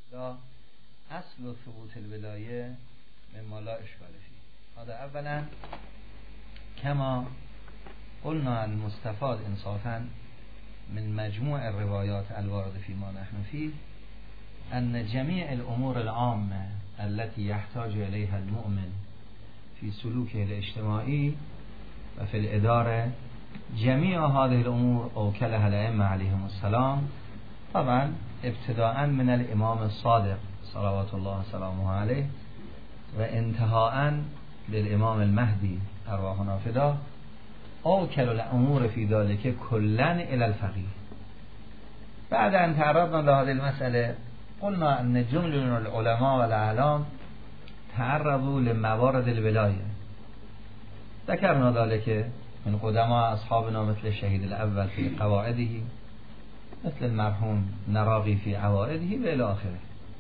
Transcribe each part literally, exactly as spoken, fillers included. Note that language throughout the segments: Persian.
لا اصل و ثبوت الولایه مما لا اشکال فيه. هذا اولا كما قلنا المستفاد انصافا من مجموع الروايات الوارد فيما نحن فيه أن جميع الأمور العامة التي يحتاج إليها المؤمن في سلوكه الاجتماعي وفي الإدارة جميع هذه الأمور أوكلها الأئمة عليهم السلام، طبعا ابتداء من الإمام الصادق صلوات الله وسلامه عليه وانتهاء للإمام المهدي أرواحنا فداه، أوكل الأمور في ذلك كلا إلى الفقيه. بعد أن تعرضنا لهذه المسألة قلنا أن جملة من العلماء والأعلام تعرضوا لموارد الولاية، ذكرنا ذلك من قدماء أصحابنا مثل الشهيد الأول في قواعده، مثل المرحوم نراقي في عوائده وإلى آخره،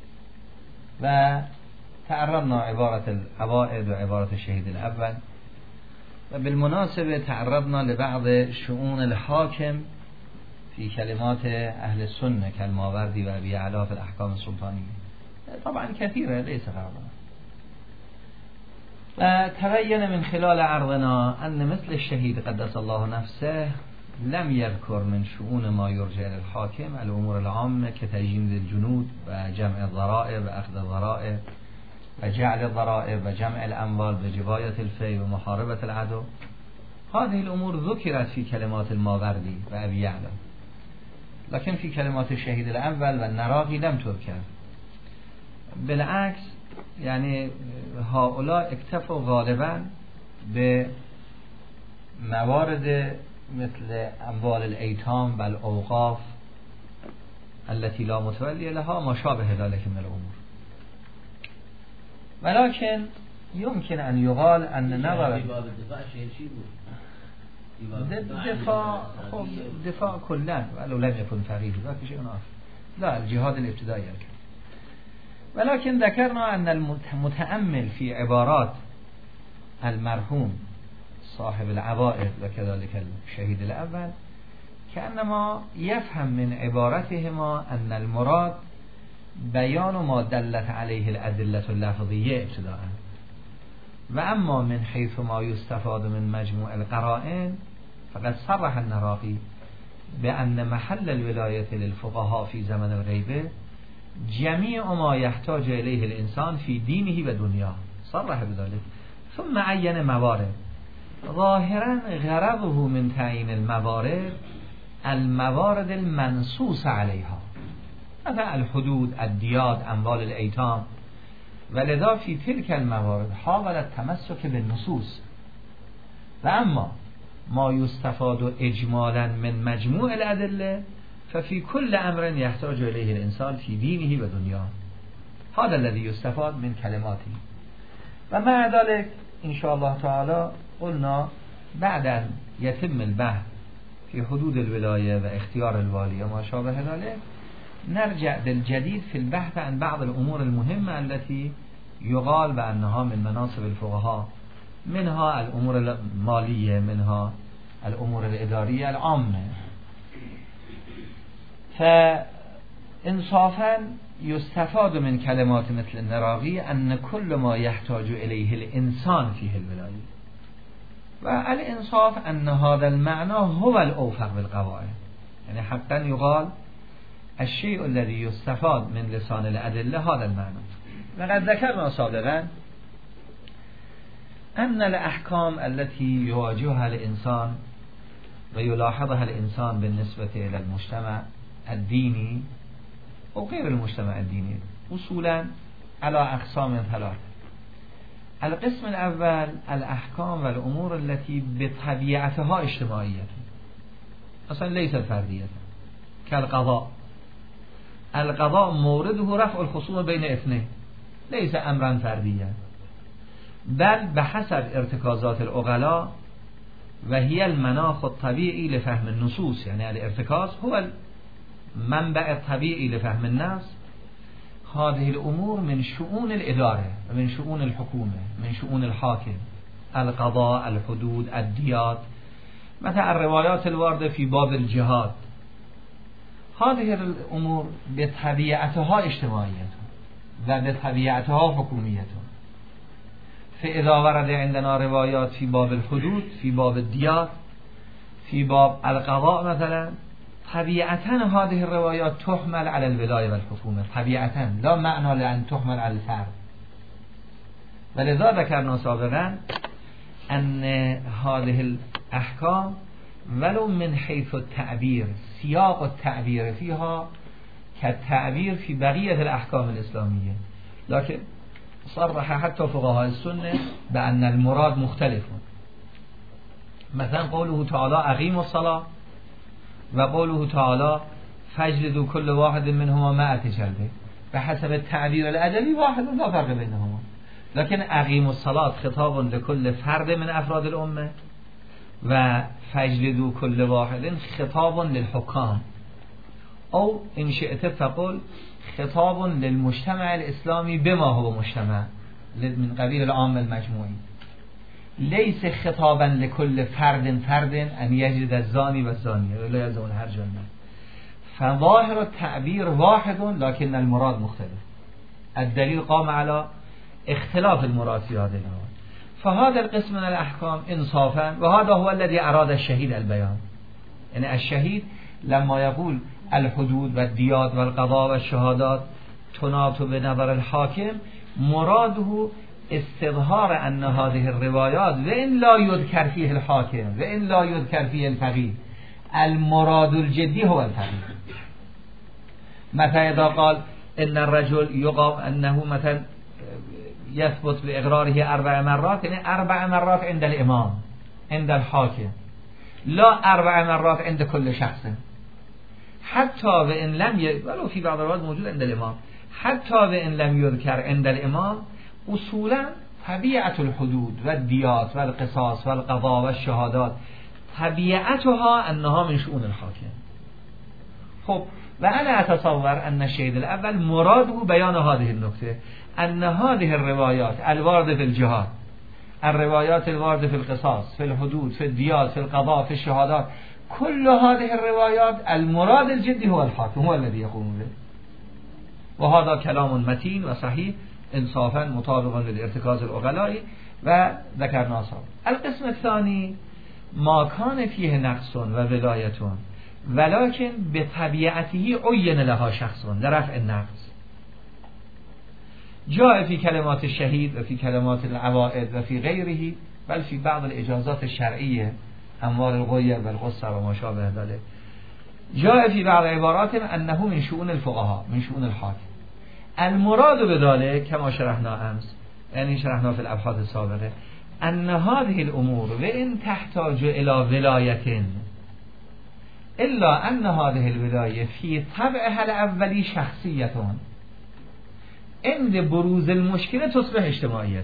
وتعرضنا عبارة العوائد وعبارة الشهيد الأول، وبالمناسبة تعرضنا لبعض شؤون الحاكم في كلمات أهل السنة كالماوردي وأبي يعلى في الأحكام السلطانية، طبعا كثيرة ليس غرضا. تبين من خلال عرضنا أن مثل الشهيد قدس الله نفسه لم يذكر من شؤون ما يرجع للحاكم الأمور العامة كتجنيد الجنود وجمع الضرائب وأخذ الضرائب وجعل الضرائب وجمع الأموال وجباية الفي ومحاربة العدو. هذه الأمور ذكرت في كلمات الماوردي وأبي يعلى، لكن في كلمات الشهيد الأول والنراقي لم تذكر. بالعكس يعني هؤلاء اكتفوا غالبا بموارد مثل أموال الأيتام والأوقاف التي لا متولي لها ما شابه ذلك من الأمور. ولكن يمكن أن يقال أن نظر دفاع خب دفاع كلا ولو لم يكن فقيه ذاك شيء آخر، لا الجهاد الابتدائي الكلام. ولكن ذكرنا أن المتأمل في عبارات المرحوم صاحب العوائد وكذلك الشهيد الأول كأنما يفهم من عبارتهما أن المراد بيان ما دلت عليه الأدلة اللفظية ابتداء، وأما من حيث ما يستفاد من مجموع القرائن فقد صرح النراقي بأن محل الولاية للفقهاء في زمن الغيبة جميع ما يحتاج إليه الإنسان في دينه ودنياه، صرح بذلك. ثم عين موارد، ظاهرا غرضه من تعيين الموارد الموارد المنصوص عليها، مثلا الحدود، الديات، أموال الأيتام، ولذا في تلك الموارد حاول التمسك بالنصوص. وأما ما يستفاد إجمالا من مجموع الأدلة ففي كل أمر يحتاج إليه الإنسان في دينه ودنياه، هذا الذي يستفاد من كلماته. ومع ذلك إن شاء الله تعالى قلنا بعد أن يتم البحث في حدود الولاية واختيار الوالي وما شابه ذلك نرجع بالجديد في البحث عن بعض الأمور المهمة التي يقال بأنها من مناصب الفقهاء، منها الأمور المالية، منها الأمور الإدارية العامة. فإنصافا يستفاد من كلمات مثل النراقي أن كل ما يحتاج إليه الإنسان فيه الولاية، والإنصاف أن هذا المعنى هو الأوفق بالقواعد، يعني حقا يقال الشيء الذي يستفاد من لسان الأدلة هذا المعنى. وقد ذكرنا سابقا أن الأحكام التي يواجهها الإنسان ويلاحظها الإنسان بالنسبة إلى المجتمع الديني وغير المجتمع الديني أصولا على أقسام ثلاث. القسم الأول الأحكام والأمور التي بطبيعتها اجتماعية أصلا ليست فردية، كالقضاء. القضاء مورده رفع الخصوم بين اثنين، ليس أمرا فرديا، بل بحسب ارتكازات العقلاء وهي المناخ الطبيعي لفهم النصوص، يعني الارتكاز هو المنبع الطبيعي لفهم الناس. هذه الأمور من شؤون الإدارة ومن شؤون الحكومة، من شؤون الحاكم، القضاء، الحدود، الديات، مثل الروايات الواردة في باب الجهاد. هذه الأمور بطبيعتها اجتماعية، و به طبیعتها حکومیت. فاذا ورد عندنا روایات فی باب الحدود، فی باب الدیات، فی باب القضاء مثلا، طبیعتا هذه الروایات تحمل على الولایه والحکومه، طبیعتا لا معنى لأن تحمل على الفرد. ولذا ذكرنا سابقا ان هذه الاحکام ولو من حيث التعبير سياق التعبير فيها كالتعبير في بقية الأحكام الإسلامية، لكن صرح حتى فقهاء السنة بأن المراد مختلف. مثلا قوله تعالى أقيموا الصلاة وقوله تعالى فاجلدوا كل واحد منهما مائة جلدة، بحسب التعبير الأدبي واحد لا فرق بينهما، لكن أقيموا الصلاة خطاب لكل فرد من أفراد الأمة و فاجلدوا كل واحد خطاب للحكام، او ان شئت فقل خطاب للمجتمع الاسلامي بما هو مجتمع من قبيل العام المجموعي، ليس خطابا لكل فرد فرد ان يجلد الزاني والزانية ولا يلزم هر جنة. فظاهر التعبير واحد لكن المراد مختلف. الدليل قام على اختلاف المراد في هذا النوع. فهذا القسم من الأحكام إنصافا، وهذا هو الذي أراد الشهيد البيان. يعني الشهيد لما يقول الحدود والديات والقضاء والشهادات تناط بنظر الحاكم، مراده استظهار أن هذه الروايات وإن لا يذكر فيه الحاكم وإن لا يذكر فيه الفقيه، المراد الجدي هو الفقيه. مثلا إذا قال إن الرجل يقام أنه مثلا يثبت بإقراره أربع مرات، يعني أربع مرات عند الإمام عند الحاكم، لا أربع مرات عند كل شخص، حتى وإن لم ي... ولو في بعض الوقت موجود عند الإمام، حتى وإن لم يذكر عند الإمام. أصولا طبيعة الحدود والديات والقصاص والقضاء والشهادات طبيعتها أنها من شؤون الحاكم. خب وأنا أتصور أن الشهيد الأول مراده بيان هذه النقطة، أن هذه الروايات الواردة في الجهاد، الروايات الواردة في القصاص، في الحدود، في الديات، في القضاء، في الشهادات، كل هذه الروايات المراد الجدي هو الحاكم، هو الذي يقوم به. وهذا كلام متين وصحيح انصافا مطابقا للارتكاز العقلاء وذكرنا سابقا. القسم الثاني ما كان فيه نقص وولاية ولكن بطبيعته عين لها شخص لرفع النقص، جاء في كلمات الشهيد وفي كلمات العوائد وفي غيره، بل في بعض الإجازات الشرعية أموال الغير والغصة وما شابه ذلك، جاء في بعض عبارات أنه من شؤون الفقهاء من شؤون الحاكم. المراد بذلك كما شرحنا أمس، يعني شرحنا في الأبحاث السابقة، أن هذه الأمور وإن تحتاج إلى ولاية إلا أن هذه الولاية في طبعها الأولي شخصية، عند بروز المشكلة تصبح اجتماعية.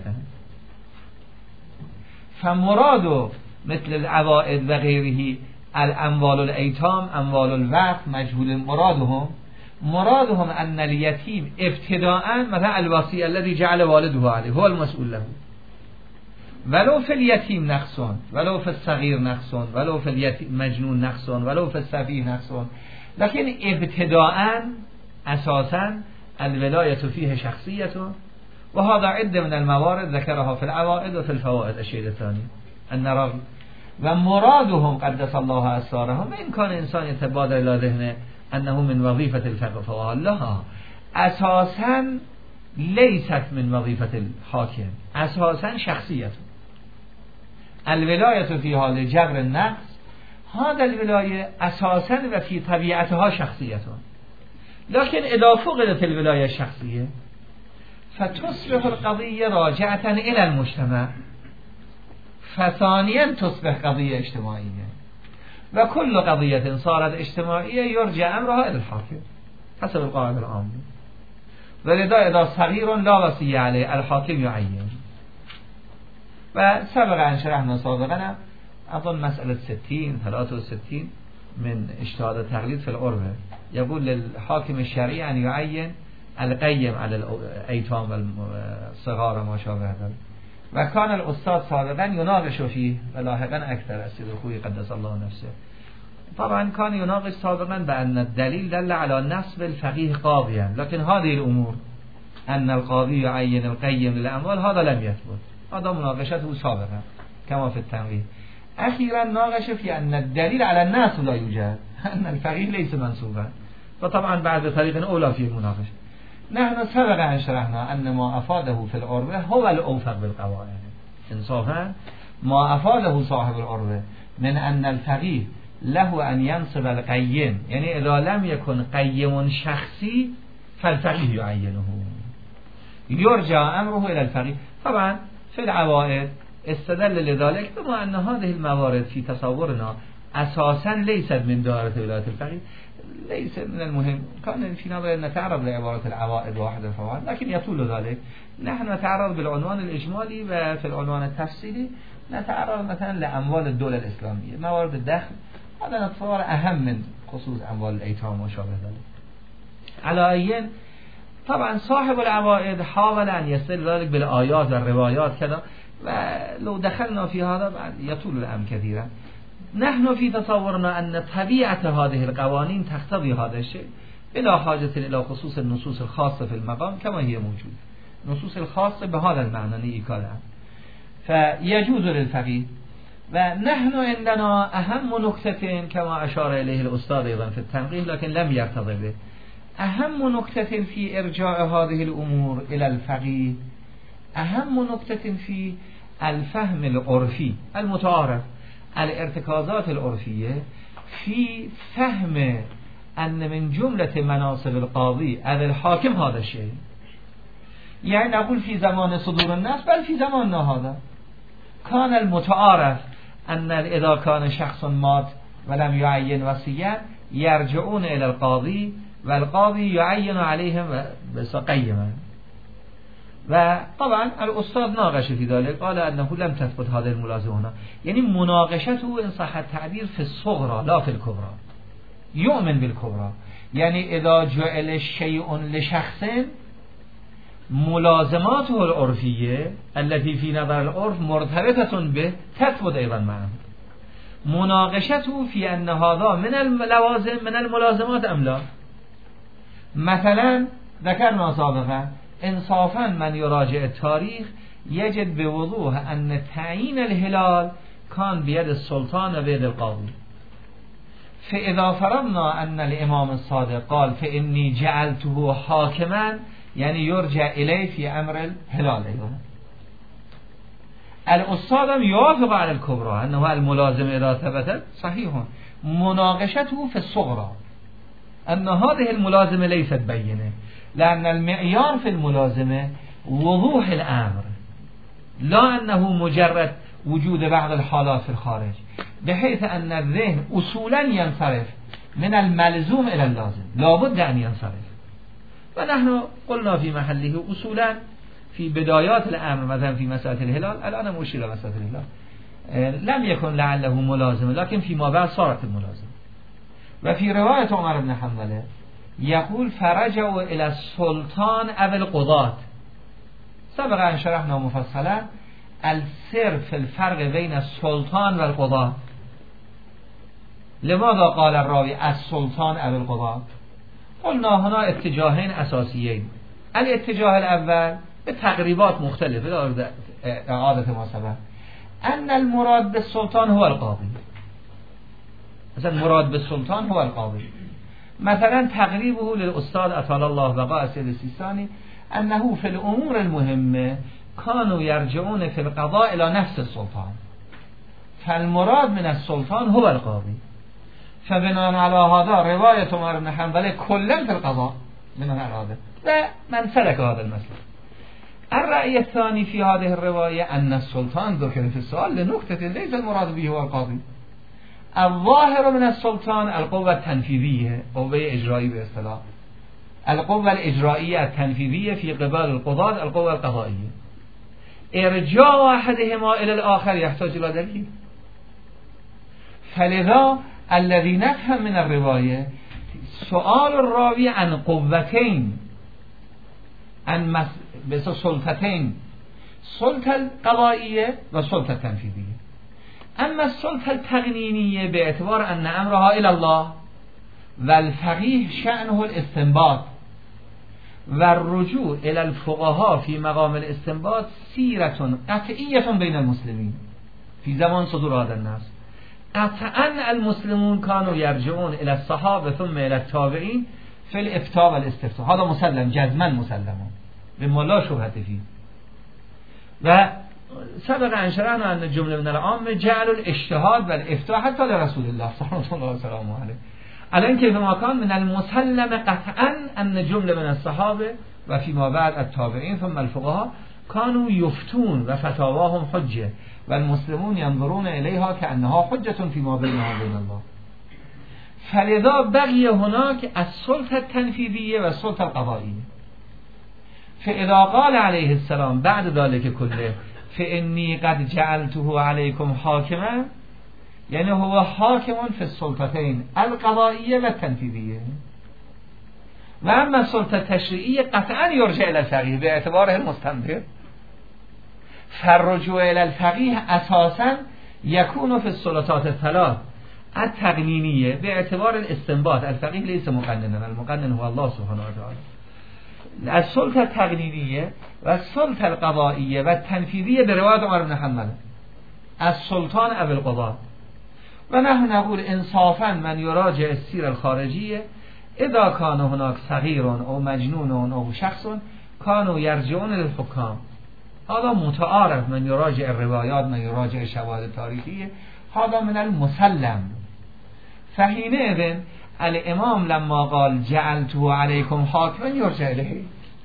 فمراد مثل العوائد وغيره الأموال الأيتام، أموال الوقت، مجهول مرادهم مرادهم أن اليتيم ابتداءً مثلا الوصي الذي جعل والده عليه هو المسؤول له، ولو في اليتيم نقص، ولو في الصغير نقص، ولو في اليتيم مجنون نقص، ولو في السفيه نقص، لكن ابتداءً أساساً الولاية فيه شخصية. وهذا عدة من الموارد ذكرها في العوائد وفي الفوائد. الشيء الثاني أن رغم ومرادهم قدس الله أسرارهم، إن كان إنسان يتبادر إلى ذهنه أنه من وظيفة الفقه، لا، أساساً ليست من وظيفة الحاكم، أساساً شخصية. الولاية في حال جبر النقص، هذا الولاية أساساً وفي طبيعتها شخصية، لكن إذا فقدت الولاية الشخصية فتصبح القضية راجعة إلى المجتمع، فثانيا تصبح قضية اجتماعية، وكل قضية صارت اجتماعية يرجع أمرها إلى الحاكم حسب القاعدة العامة. ولذا إذا صغير لا وصية عليه الحاكم يعين. وسبق أن شرحنا سابقا أظن مسألة ستين ثلاثة وستين من اجتهاد التقليد في العرف، يقول للحاكم الشرعي أن يعين القيم على الأيتام والصغار وما شابه ذلك. وكان الأستاذ سابقا يناقش فيه ولاحقا أكثر السيد الخوي قدس الله نفسه، طبعا كان يناقش سابقا بأن الدليل دل على نصب الفقيه قاضيا، لكن هذه الأمور ان القاضی يعين القیم للاموال هذا لم يثبت. هذا مناقشته سابقا كما في التنویر. اخیرا ناقش في ان الدلیل على الناس لا يوجد ان الفقيه ليس منصوبا، وطبعا بعد طريق اولى في المناقشه. نحن سبق ان شرحنا ان ما افاده في العربه هو الاوفق بالقواعد. انصافا ما افاده صاحب العربه من ان الفقيه له ان ينصب القیم، یعنی اذا لم يكن قیم شخصی فالفقيه يعينه يرجع امره الى الفقيه. طبعا في العوائد استدل لذلك بما ان هذه الموارد في تصورنا اساسا ليست من دائره ولایت الفقيه، ليس من المهم. كان في نظر نتعرض لعبارة العوائد واحدة فوائد، لكن يطول ذلك. نحن نتعرض بالعنوان الإجمالي، وفي العنوان التفصيلي نتعرض مثلا لأموال الدولة الإسلامية، موارد الدخل. هذا نتصور أهم من خصوص أموال الأيتام وشابه ذلك. على أي طبعا صاحب العوائد حاول أن يستدل ذلك بالآيات والروايات كذا، ولو دخلنا في هذا يطول الأمر كثيرا. نحن في تصورنا أن طبيعة هذه القوانين تقتضي هذا الشيء بلا حاجة إلى خصوص النصوص الخاصة في المقام كما هي موجودة. النصوص الخاصة بهذا المعنى نيكالها، فيجوز للفقيه. ونحن عندنا أهم نكتة كما أشار إليه الأستاذ أيضا في التنقيح لكن لم يرتضي به، أهم نكتة في إرجاع هذه الأمور إلى الفقيه، أهم نكتة في الفهم العرفي المتعارف، الارتكازات العرفية في فهم أن من جملة مناصب القاضي أو الحاكم هذا الشيء. يعني نقول في زمان صدور النص بل في زماننا هذا كان المتعارف أن إذا كان شخص مات ولم يعين وصيا يرجعون إلى القاضي والقاضي يعين عليهم بس قيما. وطبعا الأستاذ ناقش في ذلك، قال أنه لم تثبت هذه الملازمة هنا، يعني مناقشته إن صح التعبير في الصغرى لا في الكبرى. يؤمن بالكبرى، يعني إذا جعل شيء لشخص ملازماته العرفية التي في نظر العرف مرتبطة به تثبت أيضا معه. مناقشته في أن هذا من اللوازم من الملازمات أم لا. مثلا ذكرنا سابقا انصافا من يراجع التاريخ يجد بوضوح أن تعيين الهلال كان بيد السلطان وبيد القاضي. فإذا فرضنا أن الإمام الصادق قال فإني جعلته حاكما، يعني يرجع إليه في أمر الهلال أيضا. الأستاذ يوافق على الكبرى أنه الملازم إذا ثبتت صحيح، مناقشته في الصغرى أن هذه الملازمة ليست بينة، لأن المعيار في الملازمة وضوح الأمر، لا أنه مجرد وجود بعض الحالات في الخارج، بحيث أن الذهن أصولا ينصرف من الملزوم إلى اللازم، لا بد أن ينصرف. ونحن قلنا في محله أصولا في بدايات الأمر مثلا في مسألة الهلال، الآن مشير إلى مسألة الهلال لم يكن لعله ملازمة، لكن فيما بعد صارت الملازمة. وفي رواية عمر بن حنظلة يقول فرجعوا إلى السلطان أو القضاة. سبق أن شرحنا مفصلا السر في الفرق بين السلطان والقضاة. لماذا قال الراوي السلطان أو القضاة؟ قلنا هنا اتجاهين أساسيين. الاتجاه الأول بتقريبات مختلفة إعادة ما سبق أن المراد بالسلطان هو القاضي. مثلا المراد بالسلطان هو القاضي. مثلا تقريبه للأستاذ أطال الله بقاء السيد السيستاني أنه في الأمور المهمة كانوا يرجعون في القضاء إلى نفس السلطان، فالمراد من السلطان هو القاضي. فبناء على هذا رواية عمر بن حنظلة كلا في القضاء من هذا، ومن سلك هذا المسلك. الرأي الثاني في هذه الرواية أن السلطان ذكر في السؤال لنكتة ليس المراد به هو القاضي. الظاهر من السلطان القوة التنفيذية، قوة إجرائية باصطلاح، القوة الإجرائية التنفيذية في قبال القضاة القوة القضائية. إرجاع أحدهما إلى الآخر يحتاج إلى دليل. فلذا الذي نفهم من الرواية سؤال الراوي عن قوتين، عن مس... بس سلطتين، سلطة القضائية وسلطة التنفيذية. أما السلطة التقنينية باعتبار أن أمرها إلى الله والفقيه شأنه الاستنباط، و رجوع الی الفقهاء فی مقام الاستنباط سیرتون قطعیتون بین المسلمین فی زمان صدور هذا النص. قطعا المسلمون كانوا يرجعون الى الصحابه ثم الى التابعين في الافتاء والاستفتاء. هذا مسلم جزما مسلم بما لا شبهه فيه. و سبق ان شرحنا ان جمله من العام جعل الاجتهاد والافتاء حتى لرسول الله صلى الله عليه وسلم عليه. الان كيف ما كان من المسلم قطعا ان جمله من الصحابه و فيما بعد التابعين ثم الفقهاء كانوا يفتون و فتاواهم حجه و المسلمون ينظرون اليها كانها حجه فيما بينهم وبين الله. فلذا بقي هناك السلطه التنفيذيه و السلطه القضائيه. فاذا قال عليه السلام بعد ذلك كله فإني قد جعلته عليكم حاكما، يعني هو حاكم في السلطتين القضائية والتنفيذية. وأما السلطة التشريعية قطعا يرجع إلى الفقيه باعتباره المستنبط. فالرجوع إلى الفقيه أساسا يكون في السلطات الثلاث التقنينية باعتبار الاستنباط. الفقيه ليس مقننا، المقنن هو الله سبحانه وتعالى. السلطه التقنینیه و السلطه القضائیه و التنفیذیه به روایت عمر بن حنبل السلطان ابو القضاة. و نحن نقول انصافا من يراجع السيره الخارجيه اذا كان هناك صغير او مجنون او شخص كانوا يرجعون للحكام. هذا متعارف، من يراجع الروايات من يراجع الشواهد التاريخيه هذا من المسلم. فحينئذ الامام لما قال جعلته عليكم حاكما يرجع اليه.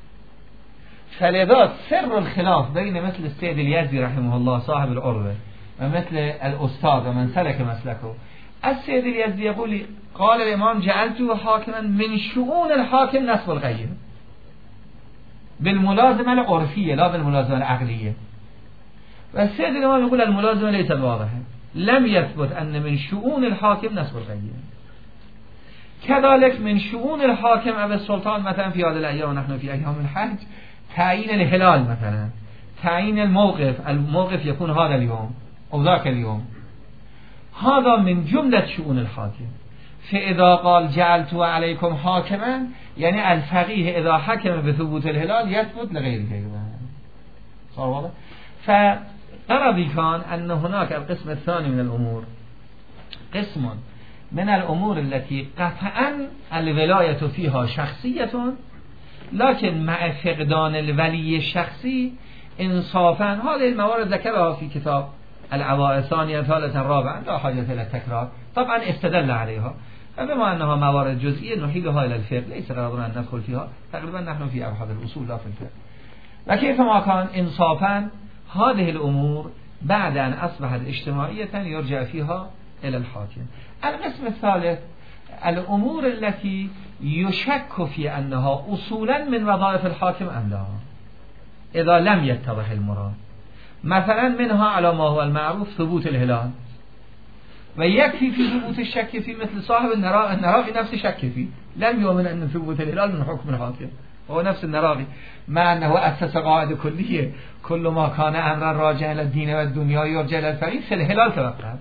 فلذا سر الخلاف بين مثل السيد اليزدي رحمه الله صاحب العروة و مثل الاستاذ و من سلك مسلكه. السيد اليزدي يقول قال الامام جعلته حاكما من شؤون الحاكم نصب الغيب بالملازمه العرفيه لا بالملازمه العقليه. و السيد الامام يقول الملازمه ليست واضحه، لم يثبت ان من شؤون الحاكم نصب الغيب. كذلك من شؤون الحاكم أبي السلطان مثلا في هذه الأيام ونحن في أيام الحج تعيين الهلال مثلا، تعيين الموقف، الموقف يكون هذا اليوم أو ذاك اليوم، هذا من جملة شؤون الحاكم. فإذا قال جعلته عليكم حاكما يعني الفقيه إذا حكم بثبوت الهلال يثبت لغيره. صار واضح؟ فقرضي كان أن هناك القسم الثاني من الأمور قسم من الأمور التي قطعا الولاية فيها شخصية، لكن مع فقدان الولي الشخصي انصافا هذه الموارد ذكرها في كتاب العوائد ثانيا ثالثا رابعا لا حاجة إلى التكرار، طبعا استدل عليها. فبما أنها موارد جزئية نحيلها إلى الفقه، ليس قرارنا أن ندخل فيها، تقريبا نحن في أبحاث الأصول لا في الفقه. وكيف ما كان انصافا هذه الأمور بعد أن أصبحت اجتماعية يرجع فيها إلى الحاكم. القسم الثالث الأمور التي يشك في أنها أصولا من وظائف الحاكم أم لا إذا لم يتضح المراد. مثلا منها على ما هو المعروف ثبوت الهلال، ويكفي في ثبوت الشك في مثل صاحب النراغي، النراغي نفس شك فيه، لم يؤمن أن ثبوت الهلال من حكم الحاكم، هو نفس النراغي مع أنه أسس قاعدة كلية كل ما كان أمرا راجعا إلى الدين والدنيا يرجع إلى الفقيه في الهلال توقف.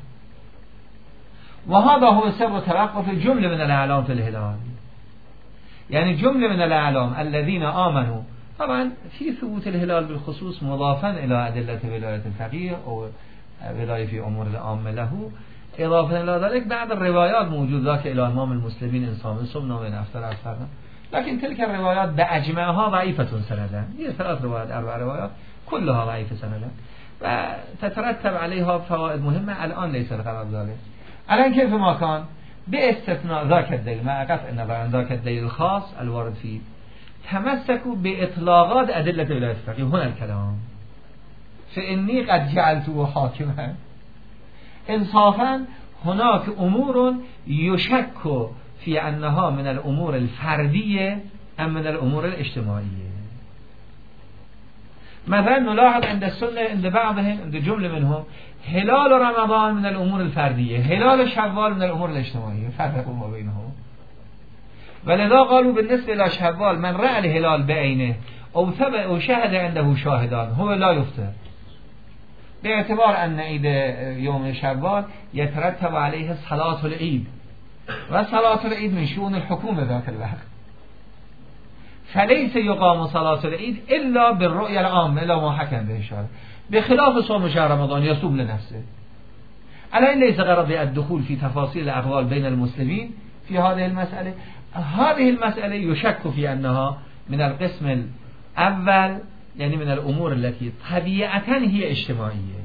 وهذا هو سر توقف جملة من الأعلام في الهلال، يعني جملة من الأعلام الذين آمنوا طبعا في ثبوت الهلال بالخصوص مضافا إلى أدلة ولاية الفقيه أو ولاية في أمور العامة له، إضافة إلى ذلك بعض الروايات موجود ذاك إلى إمام المسلمين إنسان صمنا من أفتر أفتر، لكن تلك الروايات بأجمعها ضعيفة سندا. هي ثلاث روايات أربع روايات كلها ضعيفة سندا وتترتب عليها فوائد مهمة الآن ليس الغرض ذلك. الآن كيف ما كان باستثناء ذاك الدليل مع قطع النظر عن ذاك الدليل الخاص الوارد فيه تمسكوا بإطلاقات أدلة ولاية الفقيه. هنا الكلام فإني قد جعلته حاكما. انصافا هناك أمور يشك في أنها من الأمور الفردية أم من الأمور الاجتماعية. مثلا نلاحظ عند السنة عند بعضهم عند جملة منهم هلال رمضان من الأمور الفردية، هلال شوال من الأمور الاجتماعية، فرقوا ما بينهم. ولذا قالوا بالنسبة إلى شوال من رأى الهلال بعينه أو ثبت أو شهد عنده شاهدان هو لا يفطر، باعتبار أن عيد يوم شوال يترتب عليه صلاة العيد، وصلاة العيد من شؤون الحكومة ذاك الوقت. فلیس یقام صلاة العید الا بالرؤیا العام الا ما حکم به اشاره بخلاف صوم شهر رمضان یصوم لنفسه. الان ليس غرض الدخول في تفاصيل الأقوال بين المسلمين في هذه المسألة. هذه المسألة يشك في أنها من القسم الأول، يعني من الأمور التي طبيعة هي اجتماعية.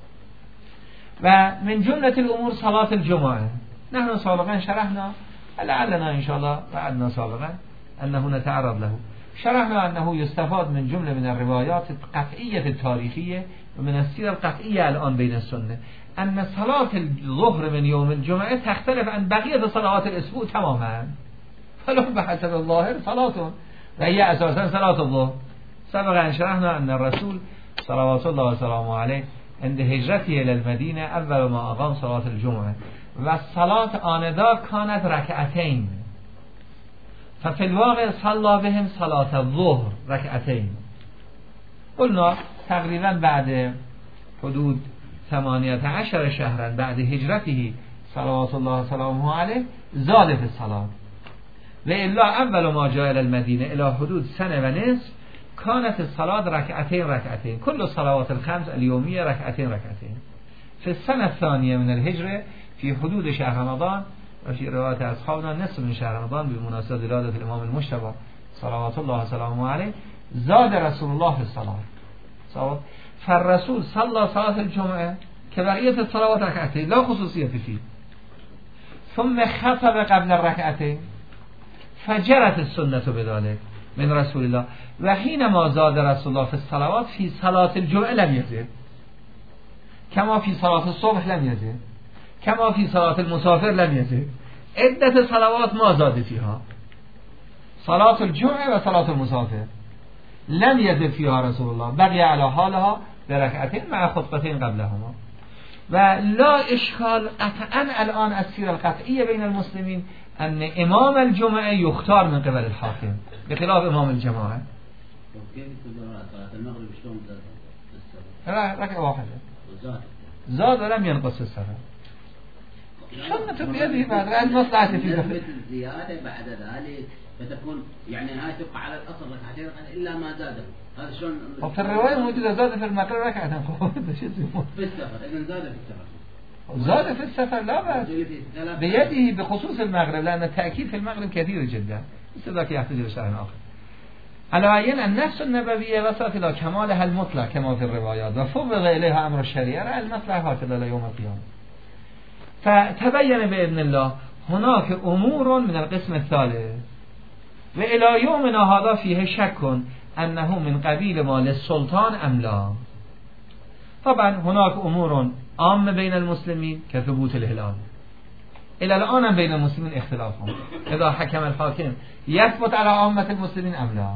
ومن جملة الأمور صلاة الجمعة. نحن سابقا شرحنا، لعلنا إن شاء الله بعدنا سابقا أنه نتعرض له، شرحنا أنه يستفاد من جملة من الروايات القطعية التاريخية ومن السيرة القطعية الآن بين السنة أن صلاة الظهر من يوم الجمعة تختلف عن بقية صلوات الأسبوع تماما، فلو بحسب الظاهر صلاة وهي أساسا صلاة الظهر. سبقا شرحنا أن الرسول صلوات الله وسلامه عليه عند هجرته إلى المدينة أول ما أقام صلاة الجمعة والصلاة آنذاك كانت ركعتين، ففي الواقع صلى بهم صلاة الظهر ركعتين. قلنا تقريبا بعد حدود ثمانية عشر شهرا بعد هجرته صلوات الله وسلامه عليه زاد في الصلاة، وإلا أول ما جاء إلى المدينة إلى حدود سنة ونصف كانت الصلاة ركعتين ركعتين، كل الصلوات الخمس اليومية ركعتين ركعتين. في السنة الثانية من الهجرة في حدود شهر رمضان، وفي رواية أصحابنا نصف من شهر رمضان بمناسبة ولادة الإمام المجتبى صلوات الله وسلامه عليه زاد رسول الله في الصلاة. صوت فالرسول صلى صلاة الجمعة كبقية الصلوات ركعتين لا خصوصية فيه، ثم خطب قبل الركعتين فجرت السنة بذلك من رسول الله. وحينما زاد رسول الله في الصلوات في صلاة الجمعة لم يزد، كما في صلاة الصبح لم يزد، كما في صلاة المسافر لم يزد. عدة صلوات ما زاد فيها، صلاة الجمعة وصلاة المسافر لم يزد فيها رسول الله، بقي على حالها بركعتين مع خطبتين قبلهما. ولا إشكال قطعا الآن السيرة القطعية بين المسلمين أن إمام الجمعة يختار من قبل الحاكم بخلاف إمام الجماعة. ركعة واحدة زاد ولم ينقص السفر. سنة بيده بعد المصلحة في ذلك الزيادة بعد ذلك فتكون يعني هاي تبقى على الأصل ركعتين إلا ما زاده. هذا شلون؟ وفي الرواية موجودة زاد في المغرب ركعتين في السفر. إذا زاد في السفر زاد في السفر لا بأس بيده بخصوص المغرب، لأن التأكيد في المغرب كثير جدا، مثل ذاك يحتاج إلى شرح آخر. على عين النفس النبوية وصلت إلى كمالها المطلق كما في الروايات وفوض إليها أمر الشريعة المطلق هكذا إلى يوم القيامة. فتبين بإذن الله هناك أمور من القسم الثالث وإلى يومنا هذا فيه شك أنه من قبيل ما للسلطان أم لا. طبعا هناك أمور عامة بين المسلمين كثبوت الهلال، إلى الآن بين المسلمين اختلافهم إذا حكم الحاكم يثبت على عامة المسلمين أم لا.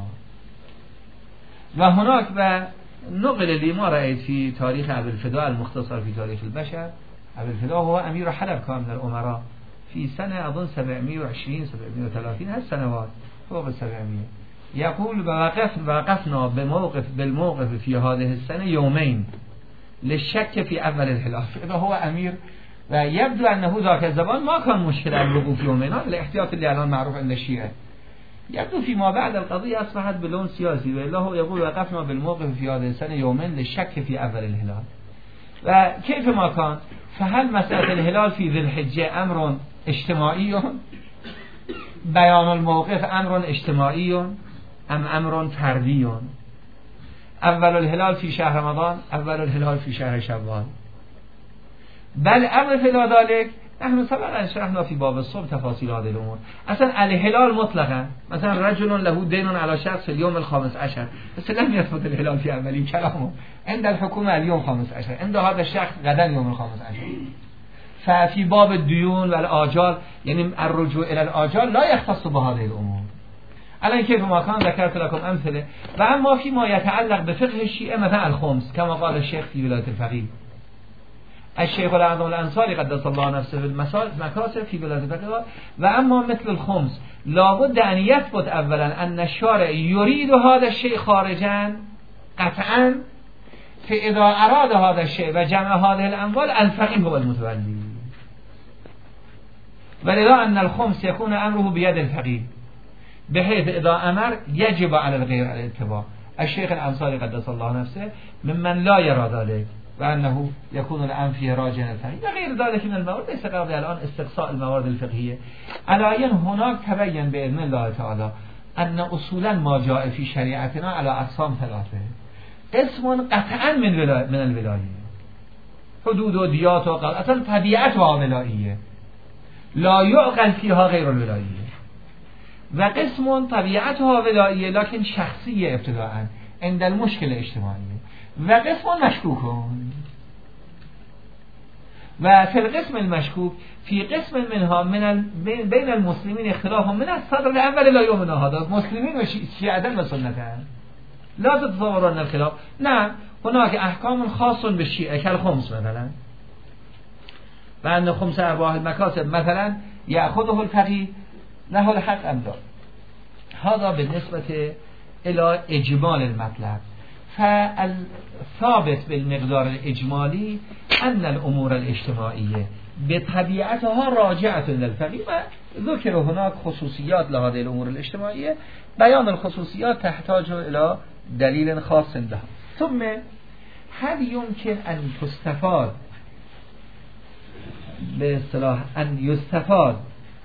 وهناك نقل لي ما رأيت في تاريخ أبي الفداء المختصر في تاريخ البشر. أبي الفداء هو أمير حلب كان من الأمراء في سنة أظن سبعمائة وعشرين سبعمائة وثلاثين هالسنوات فوق السبعمائة. يقول وقفنا بموقف بالموقف في هذه السنة يومين للشك في أول الهلال. إذا هو أمير ويبدو أنه ذاك الزمان ما كان مشكلة الوقوف يومين، هذا الاحتياط اللي الآن معروف عند الشيعة. يبدو فيما بعد القضية أصبحت بلون سياسي، والله يقول وقفنا بالموقف في هذه السنة يومين للشك في أول الهلال. وكيف ما كان فهل مسألة الهلال في ذي الحجة أمر اجتماعي بيان الموقف أمر اجتماعي أم أمر فردي؟ أول الهلال في شهر رمضان، أول الهلال في شهر شوال. بل أمر في ذلك نحن سبقا شرحنا في باب الصوم تفاصيل هذه الأمور. أصلا الهلال مطلقا مثلا رجل له دين على شخص في اليوم الخامس عشر، بس لم يثبت الهلال في عملي كلامه. عند الحكومة اليوم خامس عشر، عند هذا الشخص غدا يوم الخامس عشر. ففي باب الديون والآجال يعني الرجوع إلى الآجال لا يختص بهذه الأمور. الان كيف ما كان ذكرت لكم أمثلة. وأما فيما يتعلق بفقه الشيعة مثلا الخمس كما قال الشيخ في ولاية الفقيه الشيخ الأعظم الأنصاري قدس الله نفسه في المكاسب في ولاية الفقيه. وأما مثل الخمس لابد أن يثبت أولا أن الشارع يريد هذا الشيء خارجا قطعا، فإذا أراد هذا الشيء وجمع هذه الأموال الفقيه هو المتولي. ولذا أن الخمس يكون أمره بيد الفقيه بحيث إذا أمر يجب على الغير الاتباع. الشيخ الأنصاري قدس الله نفسه ممن لا يرى ذلك وأنه يكون الآن فيه راجع الفقهي وغير ذلك من الموارد. ليس قضية الآن استقصاء الموارد الفقهية. على أن هناك تبين بإذن الله تعالى أن أصولا ما جاء في شريعتنا على أقسام ثلاثة. قسم قطعا من ولا... من الولاية، حدود و دیات و قضاء اصلا طبیعتها ولاییه، لا يعقل فيها غير الولاییه. و قسم طبیعتها ولاییه لكن شخصیه ابتداء عند المشكل اجتماعی. و قسم مشکوکون. و في القسم المشكوك في قسم منها من ال... بين المسلمين اختلاف من الصدر الاول لا يؤمن هذا. مسلمين و شیعة و سنة لا تتصورون الخلاف. نعم هناك احكام خاص بالشيعة كالخمس مثلا، وأن خمس أرباح المكاسب مثلا يأخذه الفقيه له الحق أم لا. هذا بالنسبة إلى إجمال المطلب. فالثابت بالمقدار الإجمالي أن الأمور الاجتماعية بطبيعتها راجعة للفقيه، وذكر هناك خصوصيات لهذه الأمور الاجتماعية. بيان الخصوصيات تحتاج إلى دليل خاص لها. ثم هل يمكن أن تستفاد باصطلاح أن يستفاد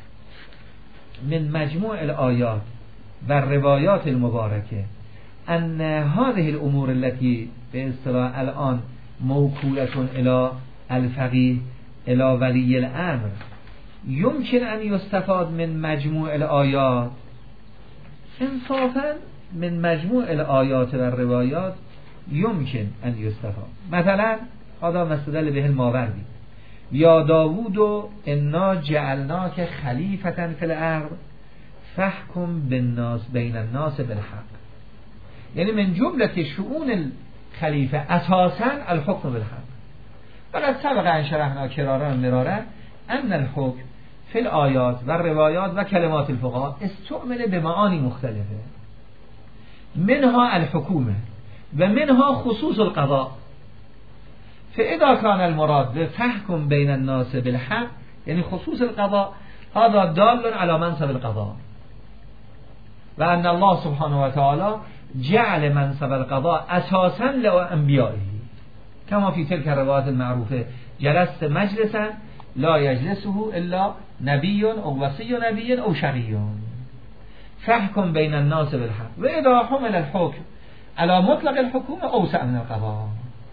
من مجموع الآيات والروايات المباركة أن هذه الأمور التي باصطلاح الآن موكولة إلى الفقيه إلى ولي الأمر يمكن أن يستفاد من مجموع الآيات؟ انصافا من مجموع الآيات والروايات يمكن أن يستفاد. مثلا هذا ما استدل به الماوردي: یا داوود انا جعلناک خلیفة فی الارض فاحکم بالناس بین الناس بالحق. یعنی من جملة شؤون الخلیفة اساسا الحكم بالحق. وقد سبق ان شرحنا کرارا مرارا ان الحكم في الآيات والروايات وكلمات الفقهاء استعمل بمعاني مختلفة، منها الحكومة ومنها خصوص القضاء. فإذا كان المراد بفحكم بين الناس بالحق يعني خصوص القضاء، هذا دال على منصب القضاء، وأن الله سبحانه وتعالى جعل منصب القضاء أساسا لأنبيائه، كما في تلك الروايات المعروفة: جلست مجلسا لا يجلسه إلا نبي أو وصي نبي أو شقي فحكم بين الناس بالحق. وإذا حمل الحكم على مطلق الحكومة أوسع من القضاء.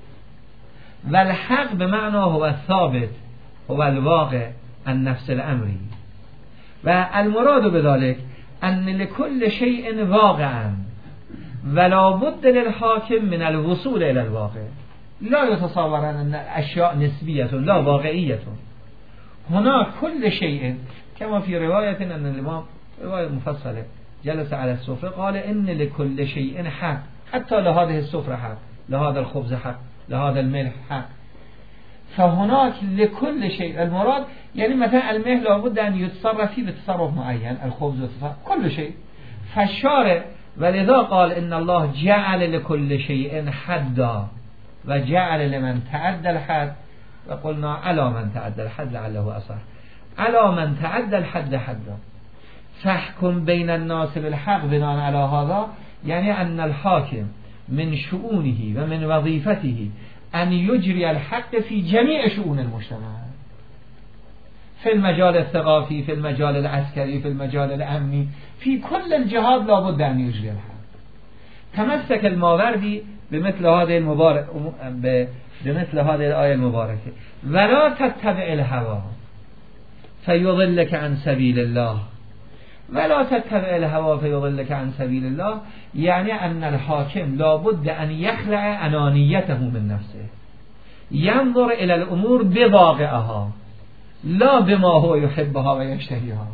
والحق بمعنى هو الثابت، هو الواقع النفس الأمري. والمراد بذلك أن لكل شيء واقعا ولا بد للحاكم من الوصول إلى الواقع. لا يتصور أن الأشياء نسبية لا واقعية. هناك كل شيء، كما في رواية أن الإمام رواية مفصلة جلس على السفرة قال إن لكل شيء حق، حتى لهذه السفرة حق، لهذا الخبز حق، لهذا الملح حق. فهناك لكل شيء المراد يعني مثلا الملح لابد أن يتصرف فيه بتصرف معين، الخبز يتصرف كل شيء. فالشارع ولذا قال إن الله جعل لكل شيء حدا وجعل لمن تعدى الحد، وقلنا على من تعدى الحد لعله أصح، على من تعدى الحد حدا. فاحكم بين الناس بالحق بناء على هذا يعني أن الحاكم من شؤونه ومن وظيفته أن يجري الحق في جميع شؤون المجتمع، في المجال الثقافي، في المجال العسكري، في المجال الأمني، في كل الجهات لابد أن يجري الحق. تمسك الماوردي بمثل هذه المبارك بمثل هذه الآية المباركة: ولا تتبع الهوى فيضلك عن سبيل الله. ولا تتبع الهوى فيضلك عن سبيل الله يعني أن الحاكم لابد أن يخلع أنانيته من نفسه، ينظر إلى الأمور بواقعها لا بما هو يحبها ويشتهيها.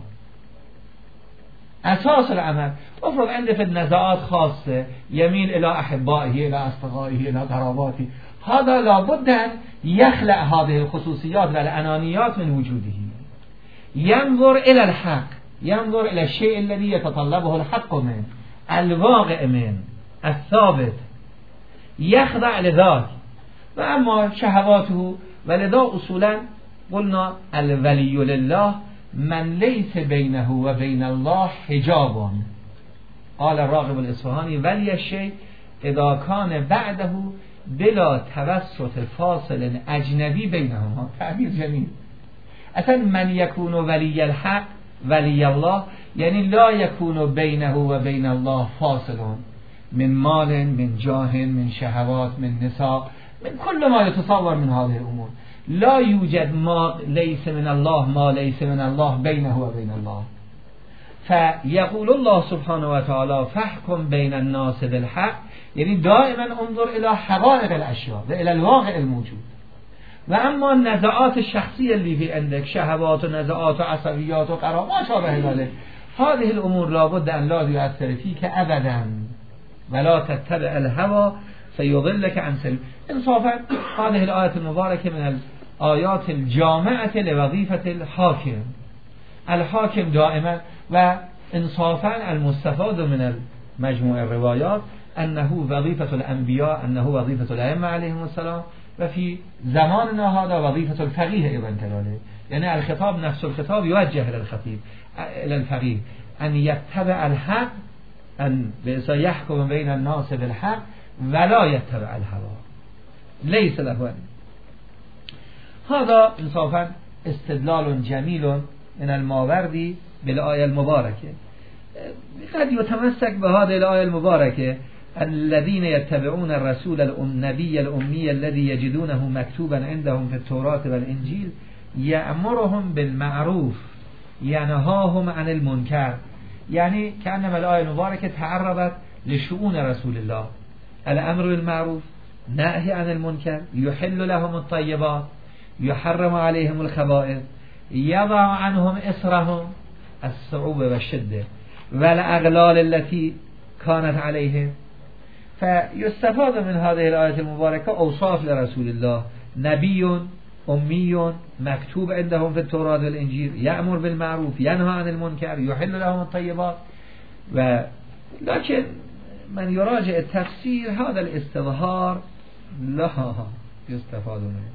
أساس العمل افرض عنده في النزاعات خاصة يميل إلى أحبائه، إلى أصدقائه، إلى قراباته، هذا لابد أن يخلع هذه الخصوصيات والأنانيات من وجوده، ينظر إلى الحق، ينظر إلى الشيء الذي يتطلبه الحق من الواقع من الثابت، يخضع لذاك. وأما شهواته ولذا أصولا قلنا الولي لله من ليس بينه وبين الله حجاب قال الراغب الاصفهانی ولی الشیء اذا کان بعده بلا توسط فاصل اجنبی بینهما. تعبیر جمیل. اصلا من یکون ولی الحق ولی الله یعنی لا یکون بینه و بین الله فاصل من مال من جاه من شهوات من نساء من كل ما يتصور من هذه الامور. لا يوجد ما ليس من الله ما ليس من الله بينه وبين الله. فيقول الله سبحانه وتعالى فاحكم بين الناس بالحق، یعنی دائما انظر الى حقائق الاشیاء و الى الواقع الموجود. و اما نزاعات الشخصی اللي في عندك شهوات و نزاعات و عصبیات و قرار ما شابه ذلك هذه الامور لابد ان لا يؤثر فيك ابدا ولا تتبع الهوى فيضلك عن سبيل. انصافا هذه الآية المباركة من الآيات الجامعة لوظيفة الحاكم. الحاكم دائما و انصافا المستفاد من مجموع الروايات أنه وظيفة الأنبياء أنه وظيفة الأئمة عليهم السلام و في زماننا هذا وظيفة الفقيه أيضا كذلك. يعني الخطاب نفس الخطاب يوجه إلى الخطيب إلى الفقيه أن يتبع الحق أن يحكم بين الناس بالحق ولا يتبع الهوى ليس له أن. هذا انصافا استدلال جميل من الماوردي بالآية المباركة. قد يتمسك بهذه الآية المباركة الذين يتبعون الرسول النبي الأمي الذي يجدونه مكتوبا عندهم في التوراة والإنجيل يأمرهم بالمعروف ينهاهم عن المنكر. يعني كأنما الآية المباركة تعرضت لشؤون رسول الله، الأمر بالمعروف نهي عن المنكر، يحل لهم الطيبات يحرم عليهم الخبائث يضع عنهم إصرهم الصعوبة والشدة والأغلال التي كانت عليهم. فيستفاد من هذه الآية المباركة أوصاف لرسول الله نبي أمي مكتوب عندهم في التوراة والإنجيل يأمر بالمعروف ينهى عن المنكر يحل لهم الطيبات. و لكن من يراجع التفسير هذا الاستظهار لا يستفاد منه.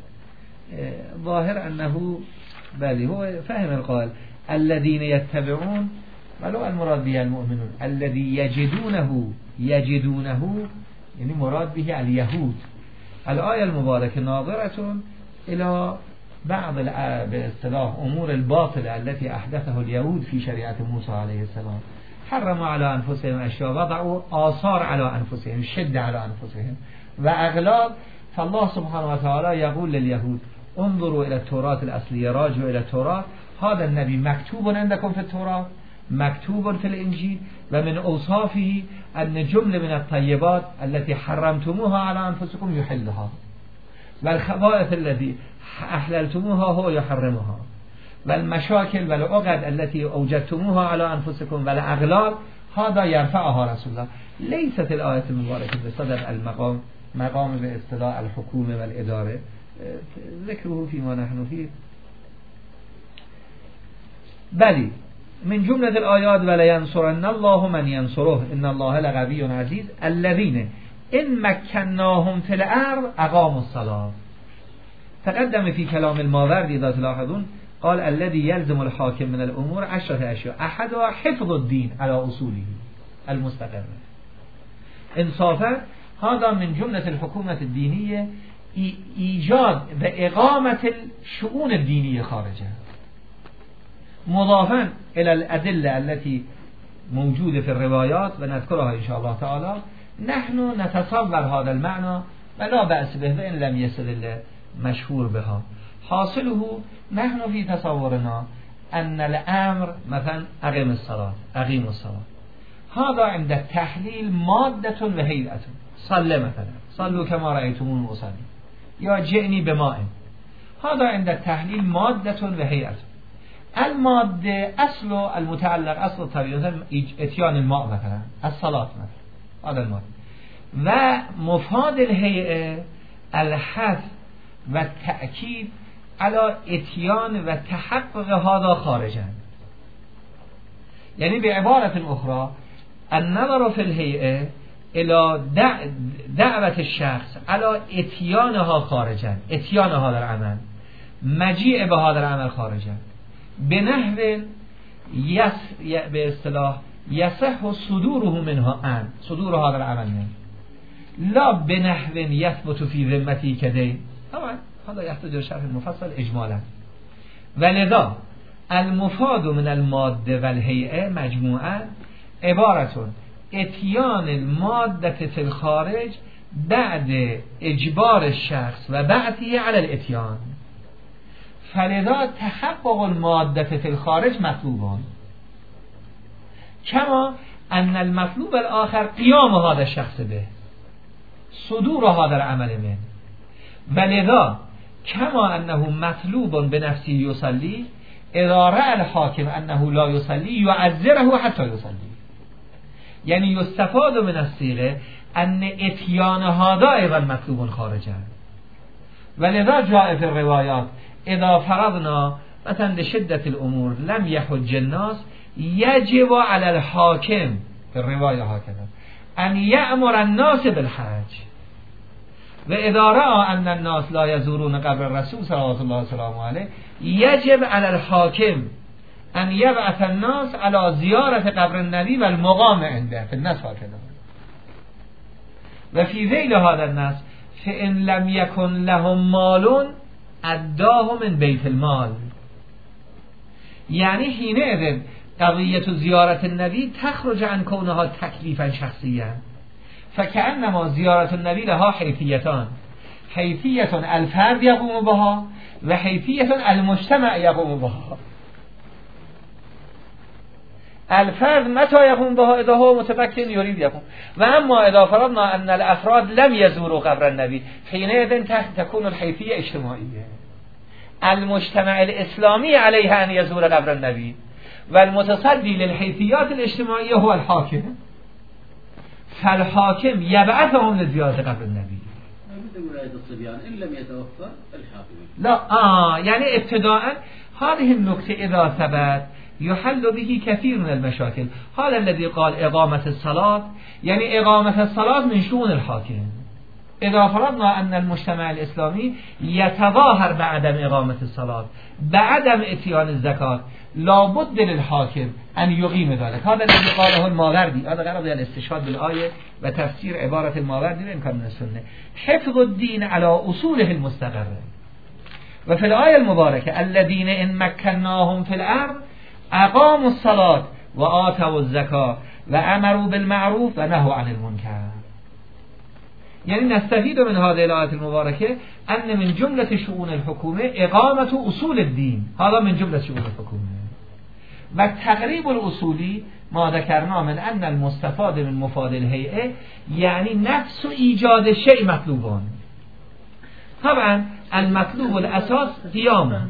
ظاهر أنه بل هو فهم القائل الذين يتبعون ولو المراد به المؤمنون الذي يجدونه يجدونه يعني مراد به اليهود. الآية المباركة ناظرة إلى بعض باصطلاح أمور الباطلة التي أحدثه اليهود في شريعة موسى عليه السلام. حرموا على أنفسهم أشياء وضعوا آثار على أنفسهم شد على أنفسهم وأغلال. فالله سبحانه وتعالى يقول لليهود انظروا إلى التوراة الأصلية راجعوا إلى التوراة هذا النبي مكتوب عندكم في التوراة مكتوب في الإنجيل ومن أوصافه أن جملة من الطيبات التي حرمتموها على أنفسكم يحلها والخبائث التي أحللتموها هو يحرمها والمشاكل والعقد التي أوجدتموها على أنفسكم والأغلال هذا يرفعها رسول الله. ليست الآية المباركة بصدد المقام مقام باصطلاح الحكومة والإدارة ذكره فيما نحن فيه بل من جملة الآيات ولينصرن الله من ينصره إن الله لقوي عزيز الذين إن مكناهم في الأرض أقاموا الصلاة. تقدم في كلام الماوردي إذا تلاحظون قال الذي يلزم الحاكم من الأمور عشرة أشياء أحدها حفظ الدين على أصوله المستقرة. إنصافا هذا من جملة الحكومة الدينية إيجاد وإقامة الشؤون الدينية خارجها مضافا إلى الأدلة التي موجودة في الروايات ونذكرها إن شاء الله تعالى. نحن نتصور هذا المعنى ولا بأس به وإن لم يصل مشهور بها. حاصله نحن في تصورنا أن الأمر مثلا أقيم الصلاة أقيم الصلاة هذا عند التحليل مادة وهيئة. صلى مثلا صلوا كما رأيتمون أصلي يا جئني بماء هذا عند التحليل مادة وهيئة. المادة أصل المتعلق أصل الطبيعي مثلا اتيان الماء مثلا الصلاة مثلا هذا المادة ومفاد الهيئة الحث والتأكيد على اتيان وتحقق هذا خارجا. يعني بعبارة أخرى النظر في الهيئة إلى دعوة الشخص على اتيانها خارجا اتيان هذا العمل مجيء بهذا العمل خارجا بنحو يس باصطلاح یصح صدوره منها ان صدور هذا العمل لا بنحو یثبت فی ذمتی کده. طبعا هذا يحتاج شرح مفصل اجمالا. ولذا المفاد من الماده والهیئه مجموعا عبارت اتیان الماده فی الخارج بعد اجبار الشخص و بعثه علی الاتیان، فلذا تحقق الماده فی الخارج مطلوبان کما ان المطلوب الاخر قیام هذا الشخص به صدور هذا العمل من، ولذا کما انه مطلوب بنفسه یصلی اذا رأى الحاکم انه لا یصلی یعذره حتی یصلی. یعنی یستفاد من الصیغه ان اتیان هذا ايضا مطلوب خارجا. ولذا جاء في الروايات اذا فرضنا مثلا لشدة الامور لم يحج الناس يجب على الحاكم في الرواية هكذا ان يأمر الناس بالحج، و اذا رأى ان الناس لا يزورون قبر الرسول صلوات الله وسلامه عليه يجب على الحاكم ان يبعث الناس على زيارة قبر النبي والمقام عنده في الناس هكذا. و فی ذیل هذا الناس فإن لم يكن لهم مال اداه من بیت المال. یعنی حینئذ قضیة زیارت النبی تخرج عن کونها تکلیفا شخصیا، فکأنما زیارت النبی لها حیثیتان، حیثیت الفرد یقوم بها و حیثیت المجتمع یقوم بها. الفرد متى يقوم بها اذا هو متمكن يريد يقوم، و اما اذا فرضنا ان الافراد لم يزوروا قبر النبي حينئذ تكون الحيثية اجتماعية. المجتمع الاسلامي عليه ان يزور قبر النبي والمتصدي للحيثيات الاجتماعية هو الحاكم، فالحاكم يبعثهم لزيارة قبر النبي. ولاية الصبيان إن لم يتوفر الحاكم لا آه يعني ابتداء هذه النكتة إذا ثبت يحل به كثير من المشاكل. هذا الذي قال إقامة الصلاة، يعني إقامة الصلاة من شؤون الحاكم. إذا فرضنا أن المجتمع الإسلامي يتظاهر بعدم إقامة الصلاة بعدم إتيان الزكاة لابد للحاكم أن يقيم ذلك. هذا الذي قاله الماوردي، هذا غرض الاستشهاد بالآية وتفسير عبارة الماوردي بإمكان من السنة. حفظ الدين على أصوله المستقرة. وفي الآية المباركة الذين إن مكناهم في الأرض اقاموا الصلاة و آتوا الزکاة و امروا بالمعروف و نهوا عن المنکر. یعنی نستفید من هذه الآیات المبارکه ان من جملة شؤون الحکومه اقامت اصول الدین، هذا من جملة شؤون الحکومه. و تقریب الاصولی ما ذکرنا من ان المستفاد من مفاد الهیئه یعنی نفس ایجاد شیء مطلوبان. طبعا المطلوب الاساس قیام.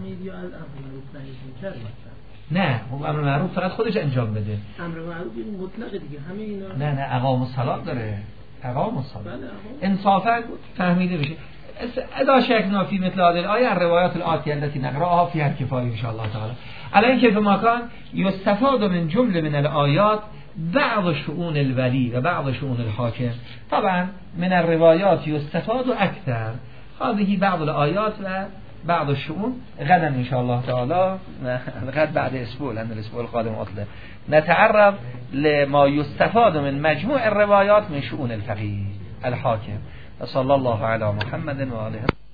نه امر معروف فقط خودش انجام بده. امر معروف این مطلق دیگه همه اینا. نه نه اقام الصلاة داره. اقام الصلاة انصافا فهمیده بشه. اذا شکنا فی مثل هذه الآیه الروایات الآتیه التي نقرأها فيها الكفاية ان شاء الله تعالى. الان که ما کان یستفاد من جمله من الآیات بعض شؤون الولی و بعض شؤون الحاکم. طبعا من الروايات يستفاد اكثر هذه بعض الآيات و بعض الشؤون. غدا ان شاء الله تعالى غد بعد اسبوع لان الاسبوع القادم عطله نتعرض لما يستفاد من مجموع الروايات من شؤون الفقيه الحاكم. صلى الله على محمد وآله.